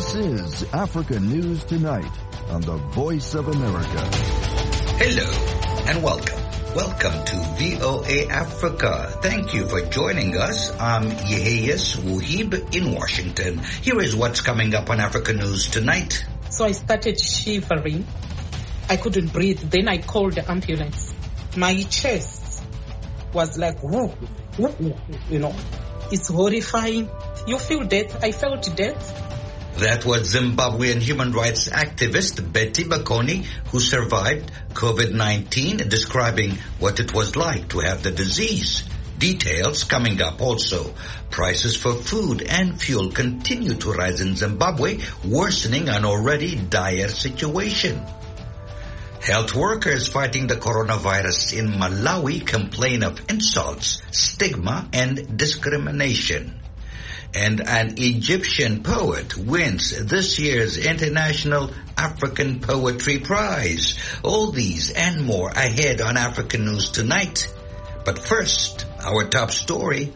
This is Africa News Tonight on the Voice of America. Hello and welcome. Welcome to VOA Africa. Thank you for joining us. I'm Yeheyes Wuhib in Washington. Here is what's coming up on Africa News Tonight. So I started shivering. I couldn't breathe. Then I called the ambulance. My chest was like, whoo, whoo, whoo, you know. It's horrifying. You feel death. I felt death. That was Zimbabwean human rights activist Betty Bakoni, who survived COVID-19, describing what it was like to have the disease. Details coming up also. Prices for food and fuel continue to rise in Zimbabwe, worsening an already dire situation. Health workers fighting the coronavirus in Malawi complain of insults, stigma, and discrimination. And an Egyptian poet wins this year's International African Poetry Prize. All these and more ahead on African News Tonight. But first, our top story.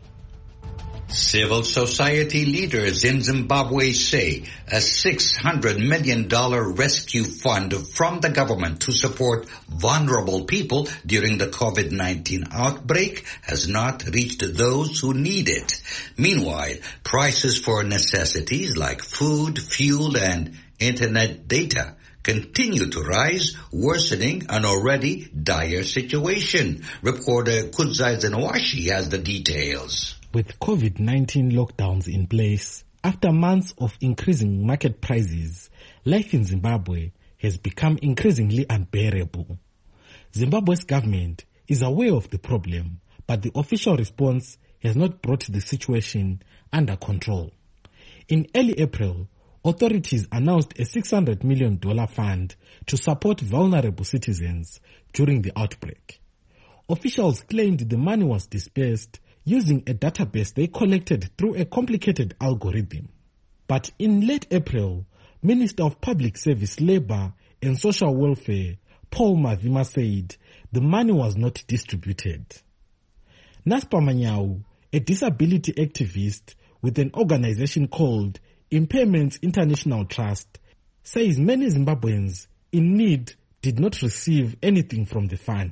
Civil society leaders in Zimbabwe say a $600 million rescue fund from the government to support vulnerable people during the COVID-19 outbreak has not reached those who need it. Meanwhile, prices for necessities like food, fuel, and internet data continue to rise, worsening an already dire situation. Reporter Kudzai Zenawashi has the details. With COVID-19 lockdowns in place, after months of increasing market prices, life in Zimbabwe has become increasingly unbearable. Zimbabwe's government is aware of the problem, but the official response has not brought the situation under control. In early April, authorities announced a $600 million fund to support vulnerable citizens during the outbreak. Officials claimed the money was dispersed using a database they collected through a complicated algorithm. But in late April, Minister of Public Service, Labour and Social Welfare, Paul Mavima, said the money was not distributed. Naspa Manyau, a disability activist with an organization called Impairments International Trust, says many Zimbabweans in need did not receive anything from the fund.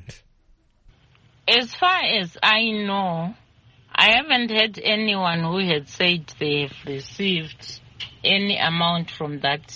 As far as I know, I haven't heard anyone who had said they have received any amount from that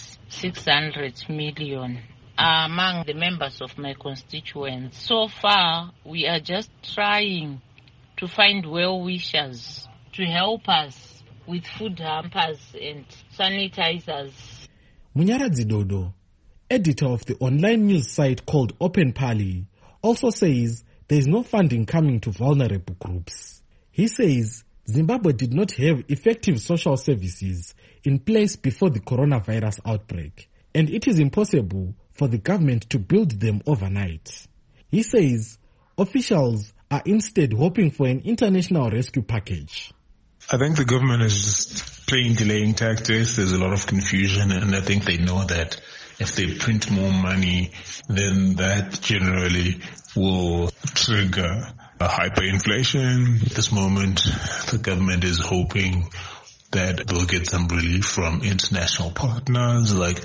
600 million among the members of my constituents. So far, we are just trying to find well-wishers to help us with food hampers and sanitizers. Munyaradzi Dodo, editor of the online news site called Open Pali, also says there is no funding coming to vulnerable groups. He says Zimbabwe did not have effective social services in place before the coronavirus outbreak, and it is impossible for the government to build them overnight. He says officials are instead hoping for an international rescue package. I think the government is just playing delaying tactics. There's a lot of confusion, and I think they know that if they print more money, then that generally will trigger a hyperinflation. At this moment, the government is hoping that they'll get some relief from international partners like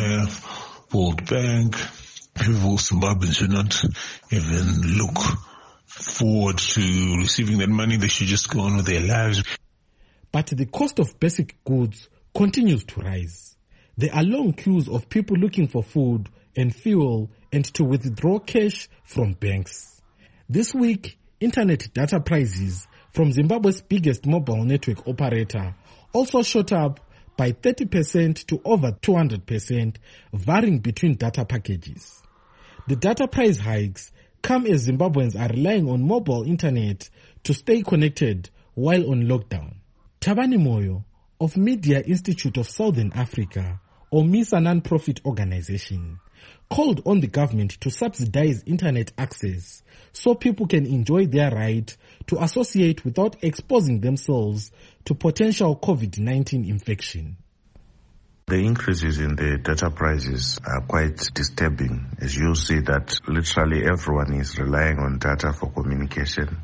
IMF, World Bank. People, Zimbabweans should not even look forward to receiving that money. They should just go on with their lives. But the cost of basic goods continues to rise. There are long queues of people looking for food and fuel and to withdraw cash from banks. This week, internet data prices from Zimbabwe's biggest mobile network operator also shot up by 30% to over 200%, varying between data packages. The data price hikes come as Zimbabweans are relying on mobile internet to stay connected while on lockdown. Tabani Moyo of Media Institute of Southern Africa, or MISA non-profit organization, called on the government to subsidize internet access so people can enjoy their right to associate without exposing themselves to potential COVID-19 infection. The increases in the data prices are quite disturbing, as you see that literally everyone is relying on data for communication.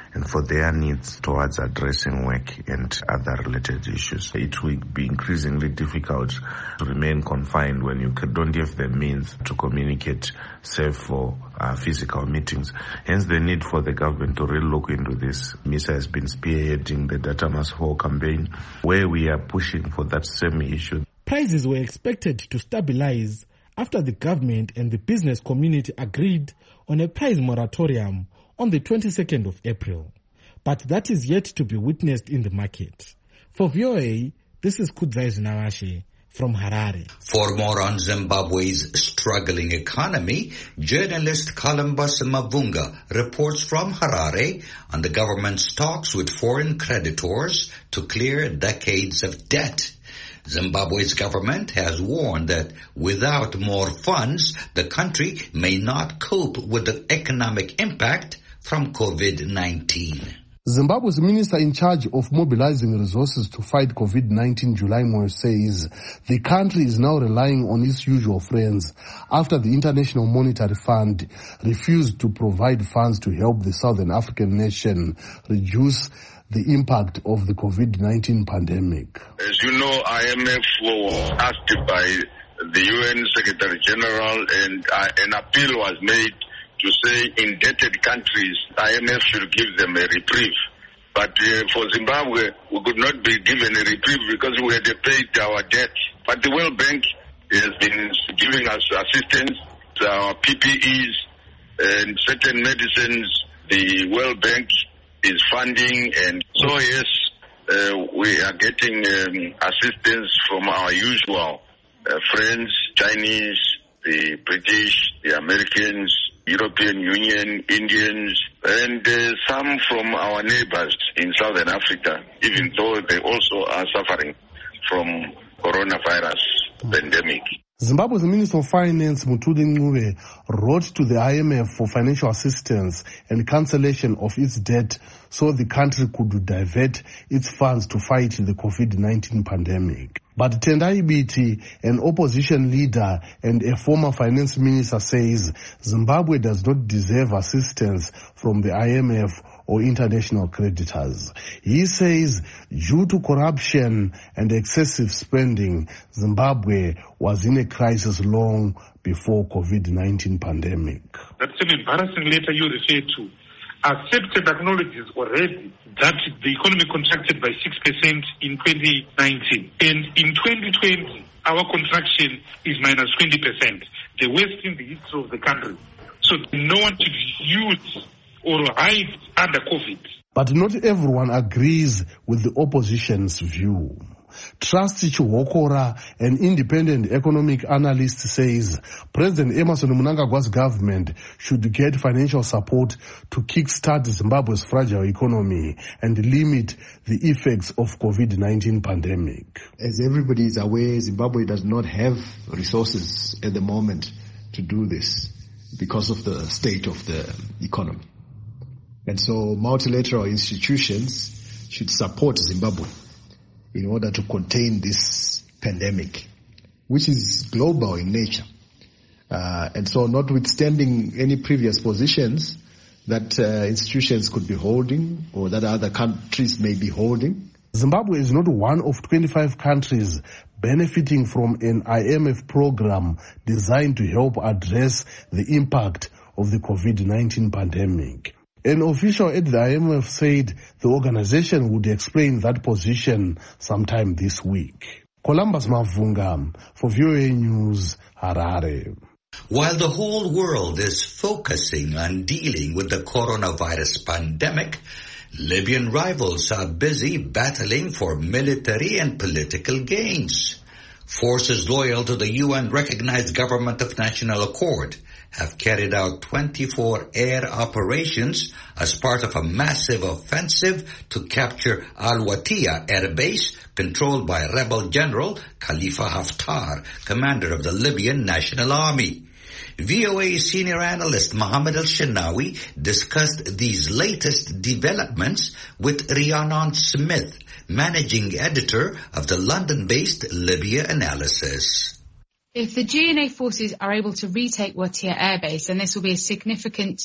and for their needs towards addressing work and other related issues. It will be increasingly difficult to remain confined when you don't have the means to communicate, save for physical meetings. Hence the need for the government to really look into this. MISA has been spearheading the Data Must Fall campaign, where we are pushing for that same issue. Prices were expected to stabilize after the government and the business community agreed on a price moratorium on the 22nd of April. But that is yet to be witnessed in the market. For VOA, this is Kudzai Zinawashe from Harare. For more on Zimbabwe's struggling economy, journalist Columbus Mavunga reports from Harare on the government's talks with foreign creditors to clear decades of debt. Zimbabwe's government has warned that without more funds, the country may not cope with the economic impact from COVID-19. Zimbabwe's minister in charge of mobilizing resources to fight COVID-19, July Moyo, says the country is now relying on its usual friends after the International Monetary Fund refused to provide funds to help the Southern African nation reduce the impact of the COVID-19 pandemic. As you know, IMF was asked by the UN Secretary General, and an appeal was made to say indebted countries, IMF should give them a reprieve. But for Zimbabwe, we could not be given a reprieve because we had paid our debt. But the World Bank has been giving us assistance, our PPEs and certain medicines. The World Bank is funding, and so yes, we are getting assistance from our usual friends, Chinese, the British, the Americans, European Union, Indians, and some from our neighbors in Southern Africa, even though they also are suffering from coronavirus pandemic. Zimbabwe's Minister of Finance, Mutuli Ncube, wrote to the IMF for financial assistance and cancellation of its debt so the country could divert its funds to fight the COVID-19 pandemic. But Tendai Biti, an opposition leader and a former finance minister, says Zimbabwe does not deserve assistance from the IMF or international creditors. He says due to corruption and excessive spending, Zimbabwe was in a crisis long before COVID-19 pandemic. That's an embarrassing letter you refer to. Accepted acknowledges already that the economy contracted by 6% in 2019. And in 2020, our contraction is minus 20%, the worst in the history of the country. So no one should use or hide under COVID. But not everyone agrees with the opposition's view. Trustee Chiwokora, an independent economic analyst, says President Emmerson Mnangagwa's government should get financial support to kickstart Zimbabwe's fragile economy and limit the effects of COVID-19 pandemic. As everybody is aware, Zimbabwe does not have resources at the moment to do this because of the state of the economy. And so multilateral institutions should support Zimbabwe in order to contain this pandemic, which is global in nature. And so notwithstanding any previous positions that institutions could be holding or that other countries may be holding, Zimbabwe is not one of 25 countries benefiting from an IMF program designed to help address the impact of the COVID-19 pandemic. An official at the IMF said the organization would explain that position sometime this week. Columbus Mavunga for VOA News, Harare. While the whole world is focusing on dealing with the coronavirus pandemic, Libyan rivals are busy battling for military and political gains. Forces loyal to the UN-recognized Government of National Accord have carried out 24 air operations as part of a massive offensive to capture Al-Watiya air base controlled by Rebel General Khalifa Haftar, commander of the Libyan National Army. VOA senior analyst Mohammed Al-Shinawi discussed these latest developments with Rhiannon Smith, managing editor of the London-based Libya Analysis. If the GNA forces are able to retake Watiya Air Base, then this will be a significant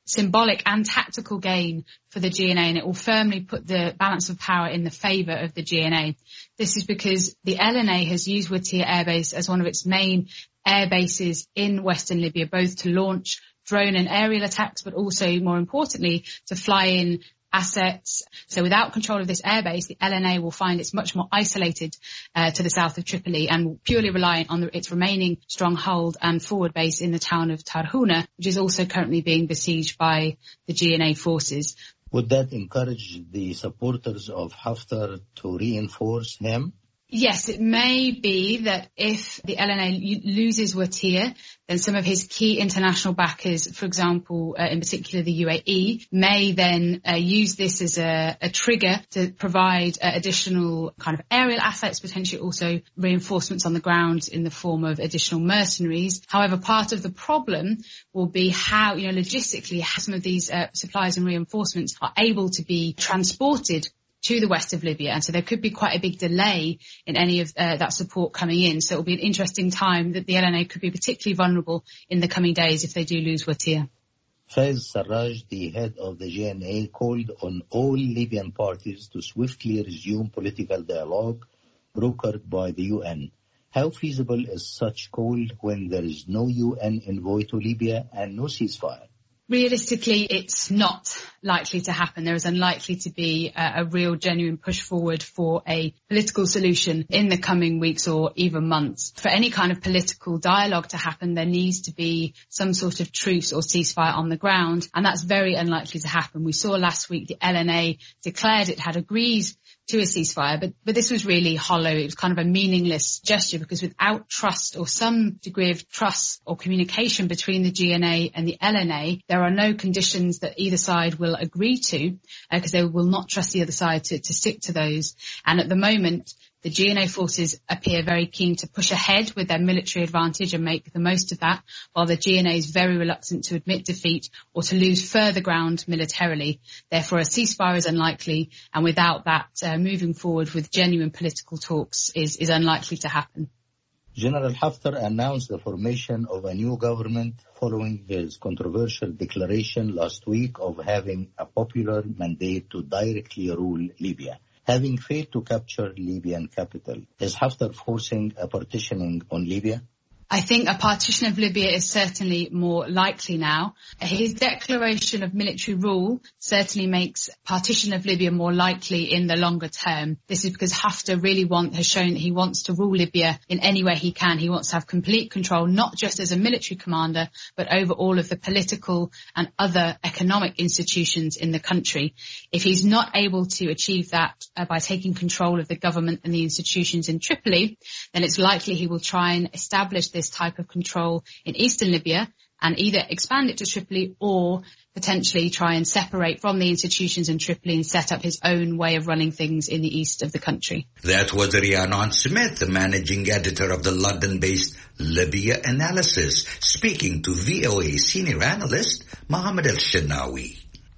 symbolic and tactical gain for the GNA, and it will firmly put the balance of power in the favour of the GNA. This is because the LNA has used Watia Air Base as one of its main air bases in Western Libya, both to launch drone and aerial attacks, but also, more importantly, to fly in assets. So without control of this airbase, the LNA will find it's much more isolated to the south of Tripoli and purely reliant on its remaining stronghold and forward base in the town of Tarhuna, which is also currently being besieged by the GNA forces. Would that encourage the supporters of Haftar to reinforce him? Yes, it may be that if the LNA loses Watia, then some of his key international backers, for example, in particular the UAE, may then use this as a trigger to provide additional kind of aerial assets, potentially also reinforcements on the ground in the form of additional mercenaries. However, part of the problem will be how, logistically, how some of these supplies and reinforcements are able to be transported to the west of Libya. And so there could be quite a big delay in any of that support coming in. So it will be an interesting time that the LNA could be particularly vulnerable in the coming days if they do lose Watia. Faiz Sarraj, the head of the GNA, called on all Libyan parties to swiftly resume political dialogue brokered by the UN. How feasible is such call when there is no UN envoy to Libya and no ceasefire? Realistically, it's not likely to happen. There is unlikely to be a real genuine push forward for a political solution in the coming weeks or even months. For any kind of political dialogue to happen, there needs to be some sort of truce or ceasefire on the ground, and that's very unlikely to happen. We saw last week the LNA declared it had agreed to a ceasefire, but this was really hollow. It was kind of a meaningless gesture because without trust or some degree of trust or communication between the GNA and the LNA, there are no conditions that either side will agree to because they will not trust the other side to stick to those. And at the moment, the GNA forces appear very keen to push ahead with their military advantage and make the most of that, while the GNA is very reluctant to admit defeat or to lose further ground militarily. Therefore, a ceasefire is unlikely, and without that, moving forward with genuine political talks is unlikely to happen. General Haftar announced the formation of a new government following his controversial declaration last week of having a popular mandate to directly rule Libya. Having failed to capture Libyan capital, is Haftar forcing a partitioning on Libya? I think a partition of Libya is certainly more likely now. His declaration of military rule certainly makes partition of Libya more likely in the longer term. This is because Haftar really has shown that he wants to rule Libya in any way he can. He wants to have complete control, not just as a military commander, but over all of the political and other economic institutions in the country. If he's not able to achieve that by taking control of the government and the institutions in Tripoli, then it's likely he will try and establish this type of control in eastern Libya and either expand it to Tripoli or potentially try and separate from the institutions in Tripoli and set up his own way of running things in the east of the country. That was Rhiannon Smith, the managing editor of the London-based Libya Analysis, speaking to VOA senior analyst Mohammed El-Shinawi.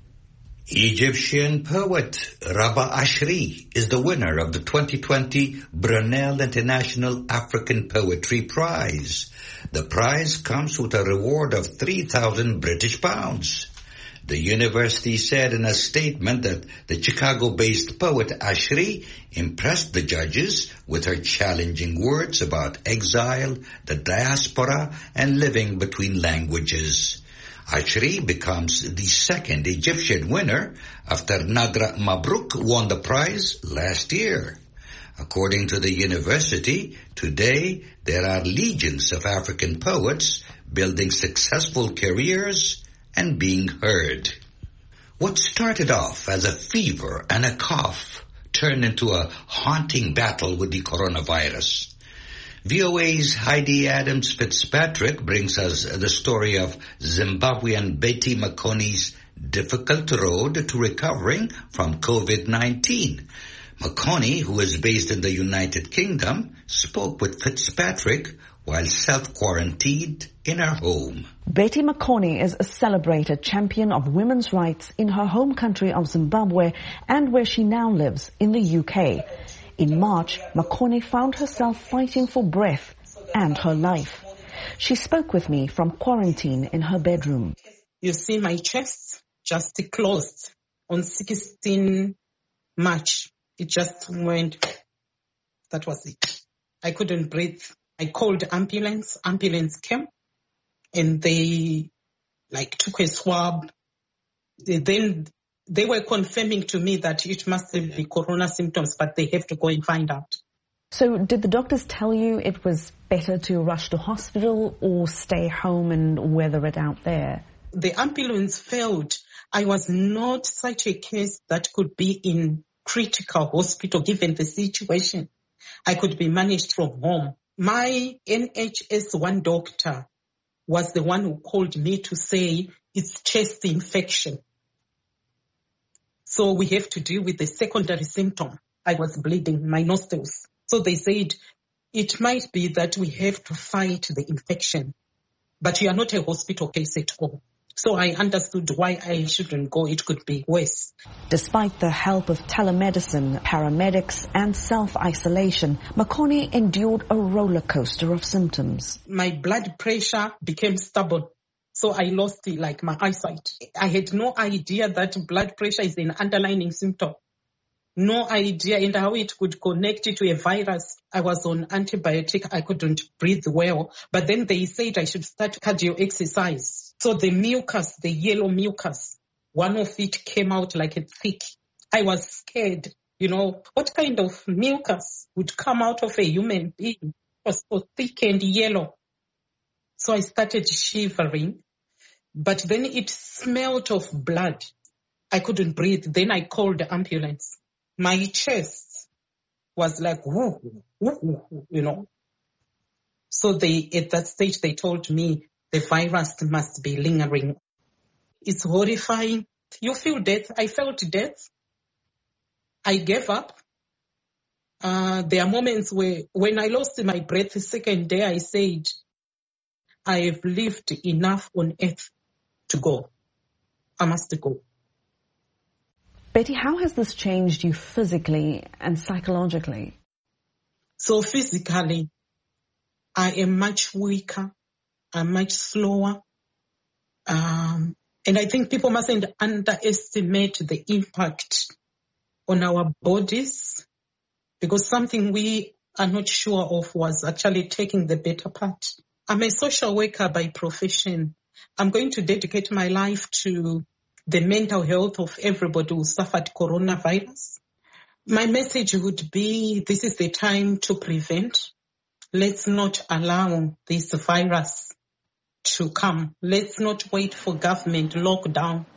Egyptian poet Rabah Ashri is the winner of the 2020 Brunel International African Poetry Prize. The prize comes with a reward of 3,000 British pounds. The university said in a statement that the Chicago-based poet Ashri impressed the judges with her challenging words about exile, the diaspora, and living between languages. Ashri becomes the second Egyptian winner after Nadra Mabrouk won the prize last year. According to the university, today there are legions of African poets building successful careers and being heard. What started off as a fever and a cough turned into a haunting battle with the coronavirus. VOA's Heidi Adams Fitzpatrick brings us the story of Zimbabwean Betty Makoni's difficult road to recovering from COVID-19. Makoni, who is based in the United Kingdom, spoke with Fitzpatrick while self-quarantined in her home. Betty Makoni is a celebrated champion of women's rights in her home country of Zimbabwe and where she now lives in the UK. In March, Makoni found herself fighting for breath and her life. She spoke with me from quarantine in her bedroom. You see, my chest just closed on 16 March. It just went. That was it. I couldn't breathe. I called ambulance. Ambulance came and they took a swab. Then they were confirming to me that it must be corona symptoms, but they have to go and find out. So did the doctors tell you it was better to rush to hospital or stay home and weather it out there? The ambulance failed. I was not such a case that could be in critical hospital given the situation. I could be managed from home. My NHS 1 doctor was the one who called me to say it's chest infection. So we have to deal with the secondary symptom. I was bleeding, my nostrils. So they said it might be that we have to fight the infection, but you are not a hospital case at all. So I understood why I shouldn't go. It could be worse. Despite the help of telemedicine, paramedics and self-isolation, Makoni endured a roller coaster of symptoms. My blood pressure became stubborn. So I lost my eyesight. I had no idea that blood pressure is an underlying symptom. No idea and how it could connect to a virus. I was on antibiotic. I couldn't breathe well. But then they said I should start cardio exercise. So the mucus, the yellow mucus, one of it came out like a thick. I was scared. What kind of mucus would come out of a human being? It was so thick and yellow. So I started shivering. But then it smelled of blood. I couldn't breathe. Then I called the ambulance. My chest was like, whoo, whoo, whoo, So at that stage, they told me the virus must be lingering. It's horrifying. You feel death. I felt death. I gave up. There are moments where when I lost my breath the second day, I said, I have lived enough on earth to go. I must go. Betty, how has this changed you physically and psychologically? So physically, I am much weaker. I'm much slower. And I think people mustn't underestimate the impact on our bodies because something we are not sure of was actually taking the better part. I'm a social worker by profession. I'm going to dedicate my life to the mental health of everybody who suffered coronavirus. My message would be, this is the time to prevent. Let's not allow this virus to come. Let's not wait for government lockdown.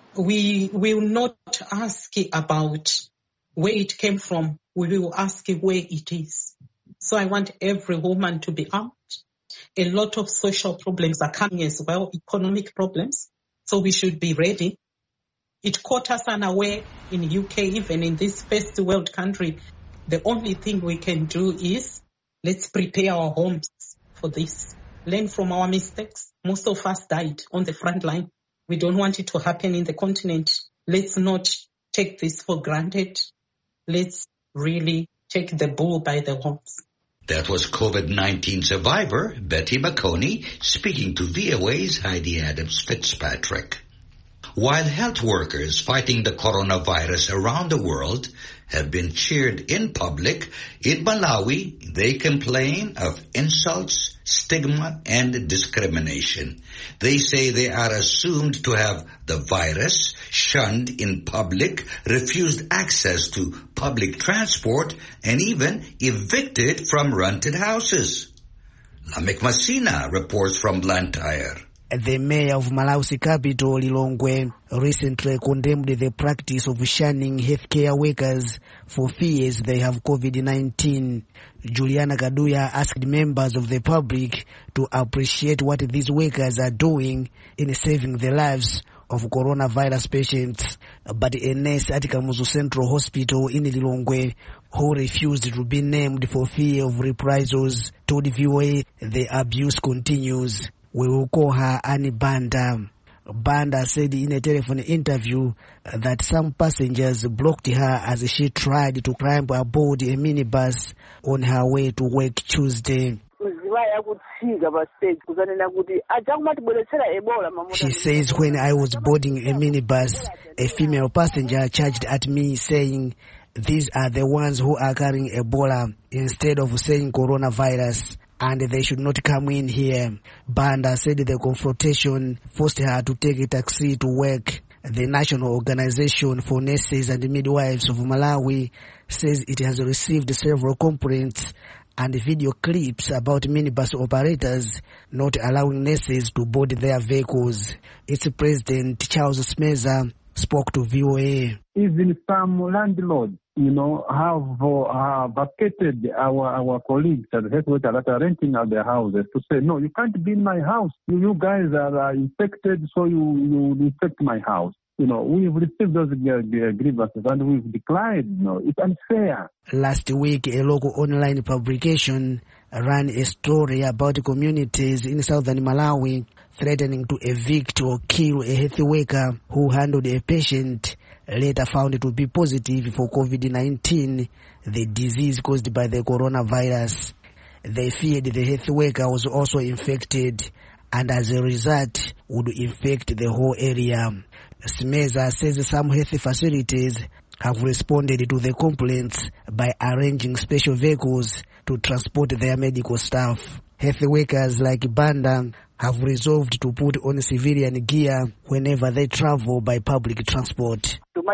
We will not ask about where it came from. We will ask where it is. So I want every woman to be armed. A lot of social problems are coming as well, economic problems. So we should be ready. It caught us unaware in UK, even in this first world country. The only thing we can do is let's prepare our homes for this. Learn from our mistakes. Most of us died on the front line. We don't want it to happen in the continent. Let's not take this for granted. Let's really take the bull by the horns. That was COVID-19 survivor Betty Makoni speaking to VOA's Heidi Adams Fitzpatrick. While health workers fighting the coronavirus around the world have been cheered in public, in Malawi they complain of insults, stigma, and discrimination. They say they are assumed to have the virus, shunned in public, refused access to public transport, and even evicted from rented houses. Lamek Masina reports from Blantyre. The mayor of Malau's capital, Lilongwe, recently condemned the practice of shunning healthcare workers for fears they have COVID-19. Juliana Kaduya asked members of the public to appreciate what these workers are doing in saving the lives of coronavirus patients. But a nurse at Kamuzu Central Hospital in Lilongwe, who refused to be named for fear of reprisals, told VOA the abuse continues. We will call her Annie Banda. Banda said in a telephone interview that some passengers blocked her as she tried to climb aboard a minibus on her way to work Tuesday. The She says, when I was boarding a minibus, a female passenger charged at me saying, "These are the ones who are carrying Ebola," instead of saying coronavirus, and they should not come in here. Banda said the confrontation forced her to take a taxi to work. The National Organization for Nurses and Midwives of Malawi says it has received several complaints and video clips about minibus operators not allowing nurses to board their vehicles. Its president, Charles Smeza, spoke to VOA. Even some landlords, have vacated our colleagues at the headquarters that are renting out their houses to say, no, you can't be in my house. You guys are infected, so you infect my house. We've received those grievances and we've declined. It's unfair. Last week, a local online publication ran a story about communities in southern Malawi threatening to evict or kill a health worker who handled a patient later found to be positive for COVID-19, the disease caused by the coronavirus. They feared the health worker was also infected and as a result would infect the whole area. Smeza says some health facilities have responded to the complaints by arranging special vehicles to transport their medical staff. Health workers like Banda have resolved to put on civilian gear whenever they travel by public transport.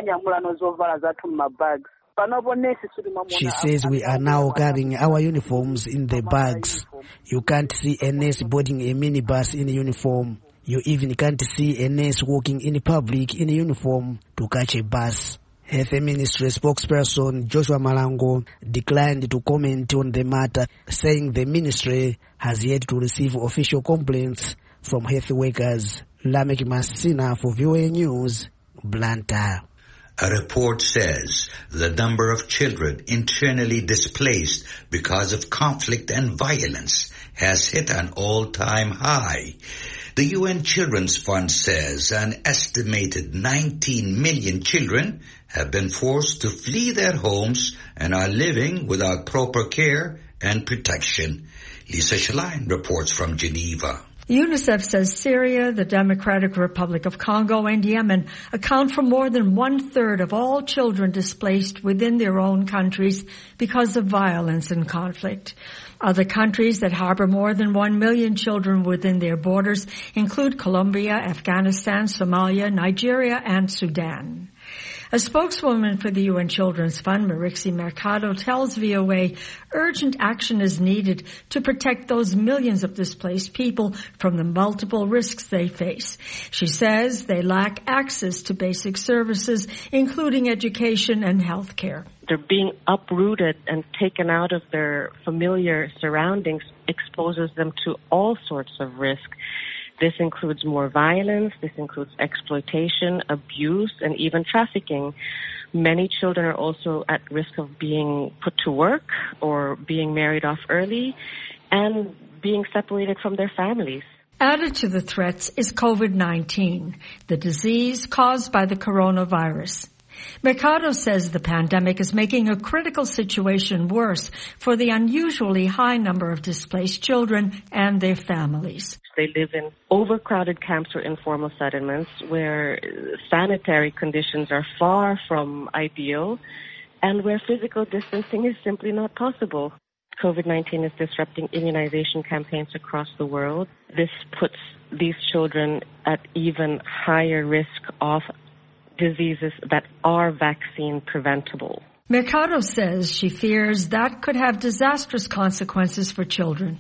She says we are now carrying our uniforms in the bags. You can't see a nurse boarding a minibus in uniform. You even can't see a nurse walking in public in uniform to catch a bus. Health Ministry spokesperson Joshua Malango declined to comment on the matter, saying the ministry has yet to receive official complaints from health workers. Lamek Masina for VOA News, Blantyre. A report says the number of children internally displaced because of conflict and violence has hit an all-time high. The UN Children's Fund says an estimated 19 million children have been forced to flee their homes and are living without proper care and protection. Lisa Schlein reports from Geneva. UNICEF says Syria, the Democratic Republic of Congo, and Yemen account for more than 1/3 of all children displaced within their own countries because of violence and conflict. Other countries that harbor more than 1 million children within their borders include Colombia, Afghanistan, Somalia, Nigeria, and Sudan. A spokeswoman for the UN Children's Fund, Marixie Mercado, tells VOA urgent action is needed to protect those millions of displaced people from the multiple risks they face. She says they lack access to basic services, including education and health care. They're being uprooted and taken out of their familiar surroundings, exposes them to all sorts of risk. This includes more violence, this includes exploitation, abuse, and even trafficking. Many children are also at risk of being put to work or being married off early and being separated from their families. Added to the threats is COVID-19, the disease caused by the coronavirus. Mercado says the pandemic is making a critical situation worse for the unusually high number of displaced children and their families. They live in overcrowded camps or informal settlements where sanitary conditions are far from ideal and where physical distancing is simply not possible. COVID-19 is disrupting immunization campaigns across the world. This puts these children at even higher risk of diseases that are vaccine preventable. Mercado says she fears that could have disastrous consequences for children.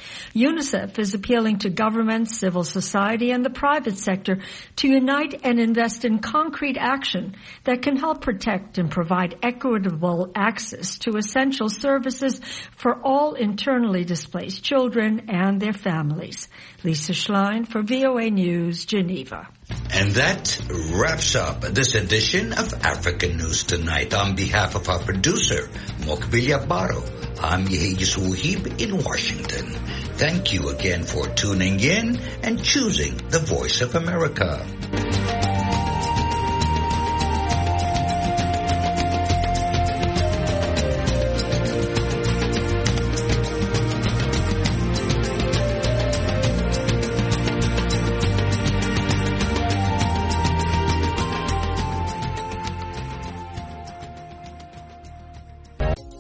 UNICEF is appealing to governments, civil society, and the private sector to unite and invest in concrete action that can help protect and provide equitable access to essential services for all internally displaced children and their families. Lisa Schlein for VOA News, Geneva. And that wraps up this edition of African News Tonight. On behalf of our producer, Mokbilia Baro, I'm Yehiyis Wuhib in Washington. Thank you again for tuning in and choosing the Voice of America.